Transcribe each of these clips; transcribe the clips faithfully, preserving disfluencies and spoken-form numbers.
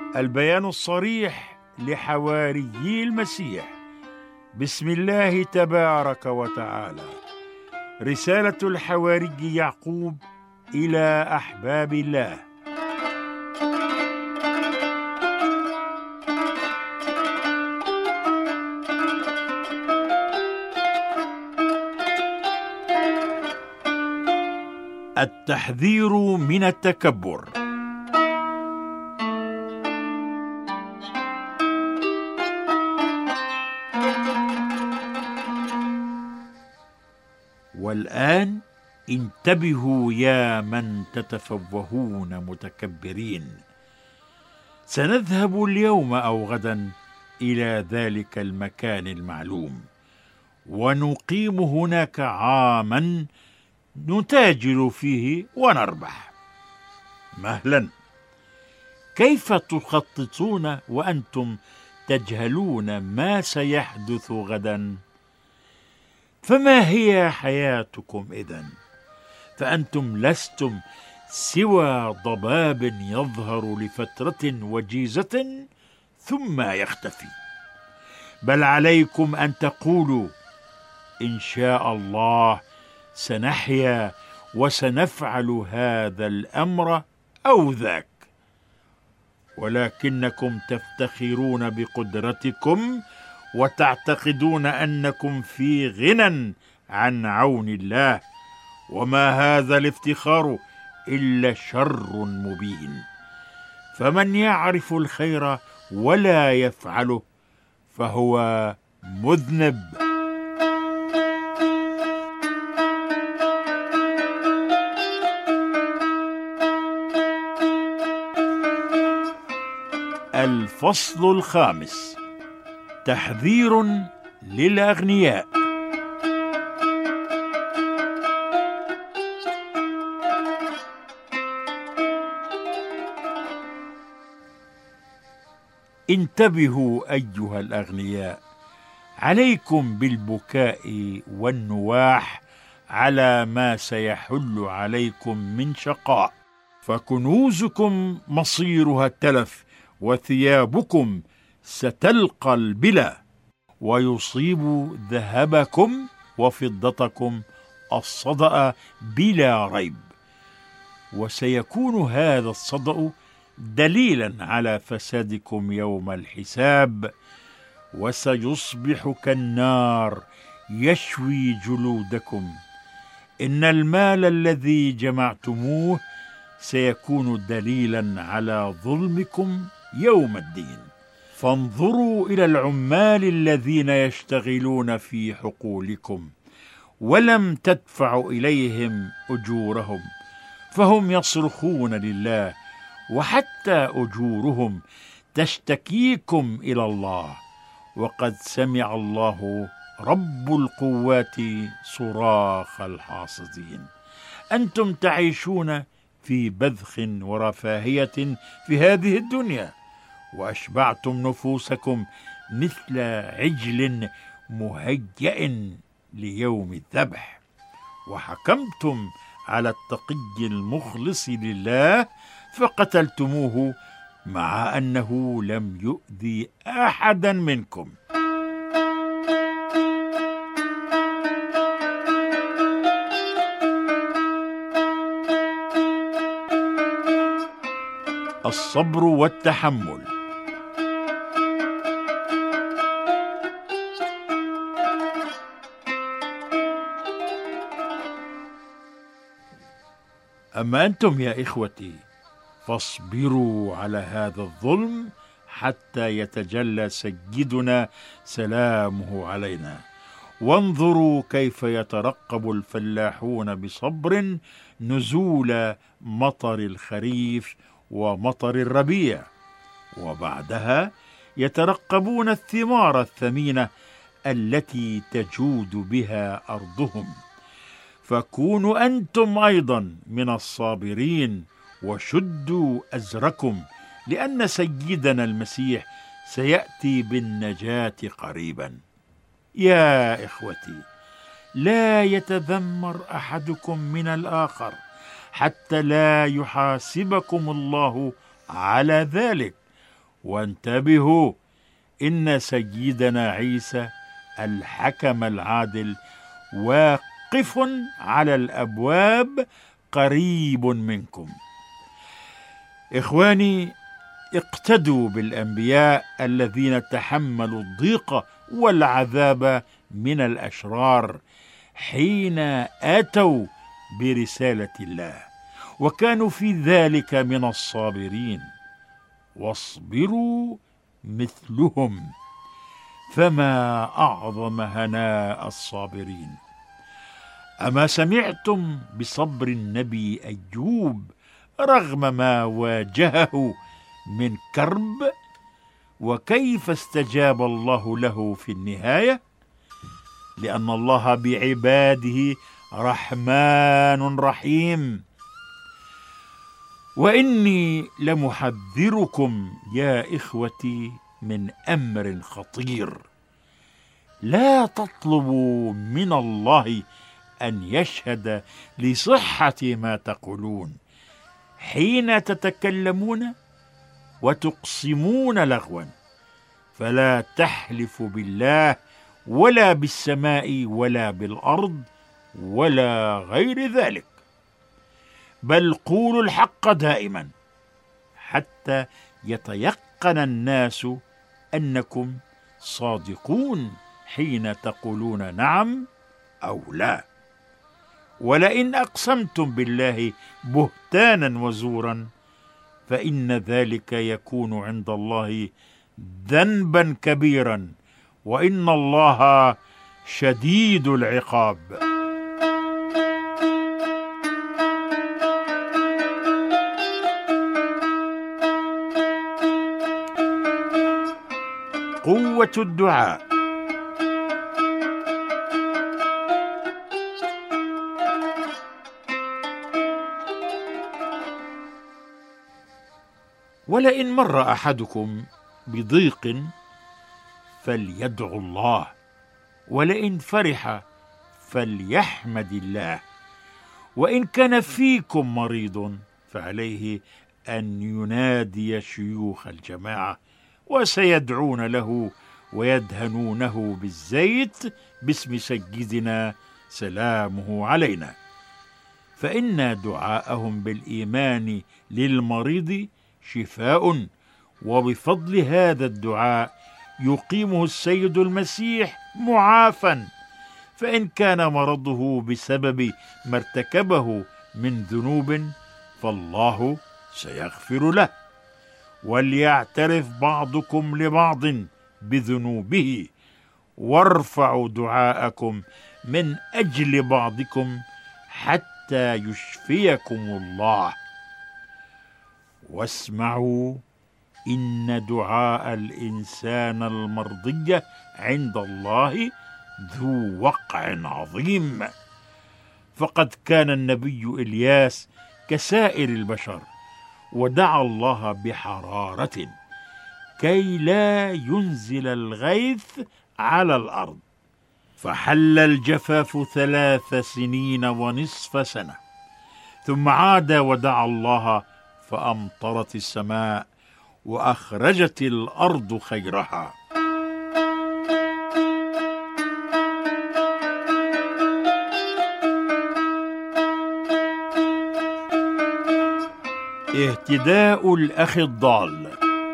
البيان الصريح لحواريي المسيح. بسم الله تبارك وتعالى. رسالة الحواري يعقوب إلى أحباب الله. التحذير من التكبر. والآن انتبهوا يا من تتفوهون متكبرين، سنذهب اليوم أو غدا إلى ذلك المكان المعلوم، ونقيم هناك عاما نتاجر فيه ونربح. مهلا، كيف تخططون وأنتم تجهلون ما سيحدث غدا؟ فما هي حياتكم إذن؟ فأنتم لستم سوى ضباب يظهر لفترة وجيزة ثم يختفي، بل عليكم أن تقولوا إن شاء الله سنحيا وسنفعل هذا الأمر أو ذاك، ولكنكم تفتخرون بقدرتكم وتعتقدون أنكم في غنى عن عون الله، وما هذا الافتخار إلا شر مبين. فمن يعرف الخير ولا يفعله فهو مذنب. الفصل الخامس: تحذير للأغنياء. انتبهوا أيها الأغنياء، عليكم بالبكاء والنواح على ما سيحل عليكم من شقاء، فكنوزكم مصيرها التلف، وثيابكم ستلقى البلا، ويصيب ذهبكم وفضتكم الصدأ بلا ريب، وسيكون هذا الصدأ دليلا على فسادكم يوم الحساب، وسيصبح كالنار يشوي جلودكم. إن المال الذي جمعتموه سيكون دليلا على ظلمكم يوم الدين. فانظروا إلى العمال الذين يشتغلون في حقولكم ولم تدفعوا إليهم أجورهم، فهم يصرخون لله، وحتى أجورهم تشتكيكم إلى الله، وقد سمع الله رب القوات صراخ الحاصدين. أنتم تعيشون في بذخ ورفاهية في هذه الدنيا، وأشبعتم نفوسكم مثل عجل مهيأ ليوم الذبح، وحكمتم على التقي المخلص لله فقتلتموه مع أنه لم يؤذي أحدا منكم. الصبر والتحمل. أما أنتم يا إخوتي فاصبروا على هذا الظلم حتى يتجلى سيدنا سلامه علينا، وانظروا كيف يترقب الفلاحون بصبر نزول مطر الخريف ومطر الربيع، وبعدها يترقبون الثمار الثمينة التي تجود بها أرضهم. فكونوا أنتم أيضا من الصابرين، وشدوا أزركم، لأن سيدنا المسيح سيأتي بالنجاة قريبا. يا إخوتي، لا يتذمر أحدكم من الآخر حتى لا يحاسبكم الله على ذلك، وانتبهوا، إن سيدنا عيسى الحكم العادل واقف على الأبواب قريب منكم. إخواني، اقتدوا بالأنبياء الذين تحملوا الضيق والعذاب من الأشرار حين آتوا برسالة الله، وكانوا في ذلك من الصابرين. واصبروا مثلهم، فما أعظم هناء الصابرين. أما سمعتم بصبر النبي أيوب رغم ما واجهه من كرب، وكيف استجاب الله له في النهاية؟ لأن الله بعباده رحمن رحيم. وإني لمحذركم يا إخوتي من أمر خطير: لا تطلبوا من الله أن يشهد لصحة ما تقولون حين تتكلمون وتقسمون لغوا، فلا تحلفوا بالله ولا بالسماء ولا بالأرض ولا غير ذلك، بل قولوا الحق دائما، حتى يتيقن الناس أنكم صادقون حين تقولون نعم أو لا. ولئن أقسمتم بالله بهتانا وزورا فإن ذلك يكون عند الله ذنبا كبيرا، وإن الله شديد العقاب. قوة الدعاء. ولئن مر أحدكم بضيق فليدعو الله، ولئن فرح فليحمد الله، وإن كان فيكم مريض فعليه أن ينادي شيوخ الجماعة، وسيدعون له ويدهنونه بالزيت باسم سيدنا سلامه علينا، فإن دعاءهم بالإيمان للمريض شفاء، وبفضل هذا الدعاء يقيمه السيد المسيح معافا، فإن كان مرضه بسبب ما ارتكبه من ذنوب فالله سيغفر له. وليعترف بعضكم لبعض بذنوبه، وارفعوا دعاءكم من أجل بعضكم حتى يشفيكم الله. واسمعوا، إن دعاء الإنسان المرضي عند الله ذو وقع عظيم، فقد كان النبي إلياس كسائر البشر، ودعا الله بحرارة كي لا ينزل الغيث على الأرض، فحل الجفاف ثلاث سنين ونصف سنة، ثم عاد ودعا الله فأمطرت السماء وأخرجت الأرض خيرها. اهتداء الأخ الضال.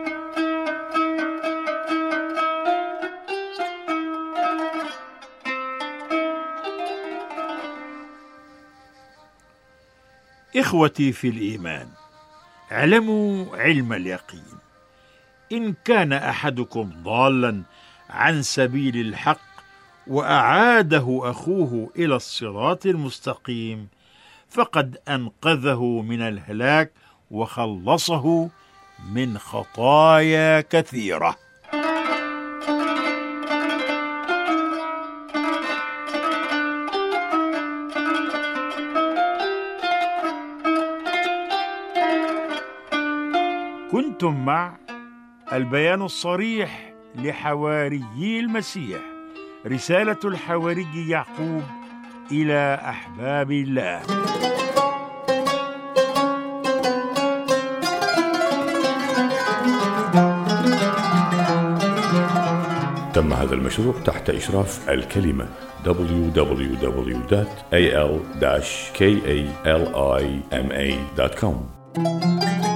إخوتي في الإيمان، اعلموا علم اليقين: إن كان أحدكم ضالا عن سبيل الحق وأعاده أخوه إلى الصراط المستقيم فقد أنقذه من الهلاك وخلصه من خطايا كثيرة. كنتم مع البيان الصريح لحواريي المسيح، رسالة الحواري يعقوب إلى أحباب الله. تم هذا المشروع تحت إشراف الكلمة دبليو دبليو دبليو دوت إيه إل كاليما دوت كوم.